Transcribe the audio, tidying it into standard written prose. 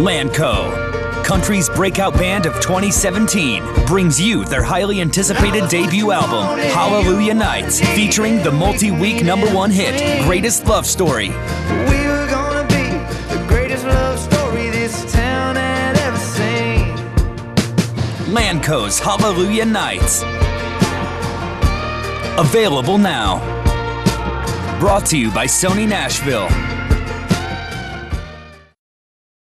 Landco, country's breakout band of 2017, brings you their highly anticipated debut album, Hallelujah Nights, featuring the multi-week #1 hit, Greatest Love Story. We were gonna be the greatest love story this town had ever seen. Landco's Hallelujah Nights. Available now. Brought to you by Sony Nashville.